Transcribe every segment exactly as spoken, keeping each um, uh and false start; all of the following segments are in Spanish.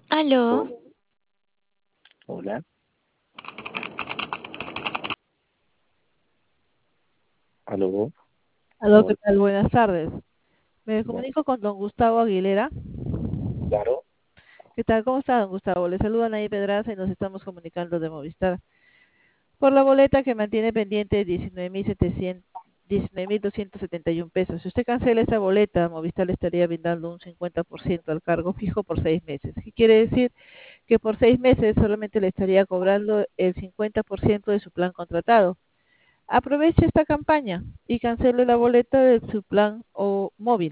Aló, Hola, aló, Aló, ¿qué hola, tal? Buenas tardes. Me bueno, comunico con don Gustavo Aguilera. claro, ¿Qué tal? ¿Cómo está, don Gustavo? Le saluda Nay Pedraza y nos estamos comunicando de Movistar por la boleta que mantiene pendiente diecinueve mil setecientos, diecinueve mil doscientos setenta y uno pesos. Si usted cancela esa boleta, Movistar le estaría brindando un cincuenta por ciento al cargo fijo por seis meses. ¿Qué quiere decir? Que por seis meses solamente le estaría cobrando el cincuenta por ciento de su plan contratado. Aproveche esta campaña y cancele la boleta de su plan o móvil.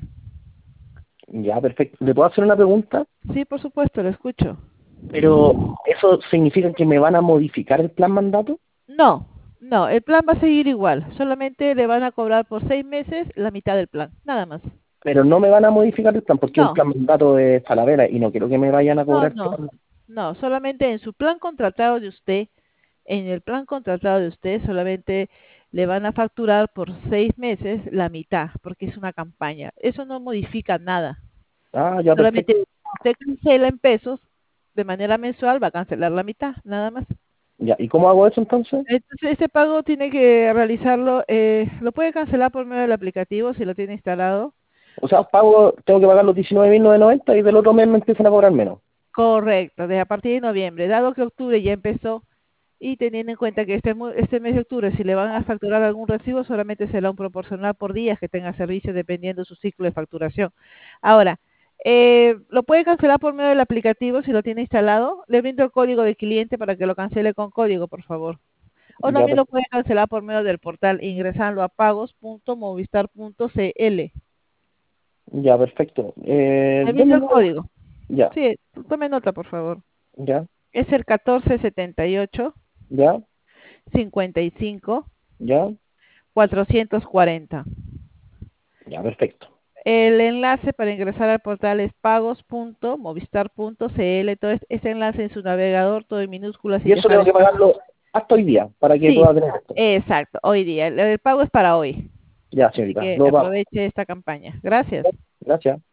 ya, perfecto. ¿Le puedo hacer una pregunta? Sí, por supuesto, lo escucho. Pero, ¿eso significa que me van a modificar el plan mandato? No, no, el plan va a seguir igual. Solamente le van a cobrar por seis meses la mitad del plan, nada más. Pero no me van a modificar el plan, porque un No, plan mandato es Talavera y no quiero que me vayan a no, cobrar no, plan. no, solamente en su plan contratado de usted, en el plan contratado de usted, solamente le van a facturar por seis meses la mitad, porque es una campaña. Eso no modifica nada. Ah, ya, Solamente perfecto. usted cancela en pesos de manera mensual, va a cancelar la mitad, nada más. Ya, ¿y cómo hago eso entonces? Entonces, ese pago tiene que realizarlo, eh, lo puede cancelar por medio del aplicativo si lo tiene instalado. O sea, pago, tengo que pagar los diecinueve mil novecientos noventa y del otro mes me empiezan a cobrar menos. Correcto, desde a partir de noviembre, dado que octubre ya empezó y teniendo en cuenta que este, mu- este mes de octubre, si le van a facturar algún recibo, solamente será un proporcional por días que tenga servicio dependiendo su ciclo de facturación. Ahora, eh, lo puede cancelar por medio del aplicativo si lo tiene instalado. Le brindo el código de cliente para que lo cancele con código, por favor. O Ya, también lo perfecto. puede cancelar por medio del portal ingresando a pagos punto movistar punto cl. Ya, perfecto. Eh, Le denme brindo el el número. código. Ya, Sí, tome nota, por favor. ya, Es el catorce setenta y ocho ya, cincuenta y cinco ya, cuatrocientos cuarenta. ya, perfecto. El enlace para ingresar al portal es pagos punto movistar punto cl. Todo es- ese enlace en su navegador, todo en minúsculas, Y sin eso dejar tengo que espacio. pagarlo hasta hoy día para que Sí, pueda tener esto. exacto, hoy día. El, el pago es para hoy. Ya, Así señorita, que lo pago. aproveche esta campaña. Gracias. Gracias.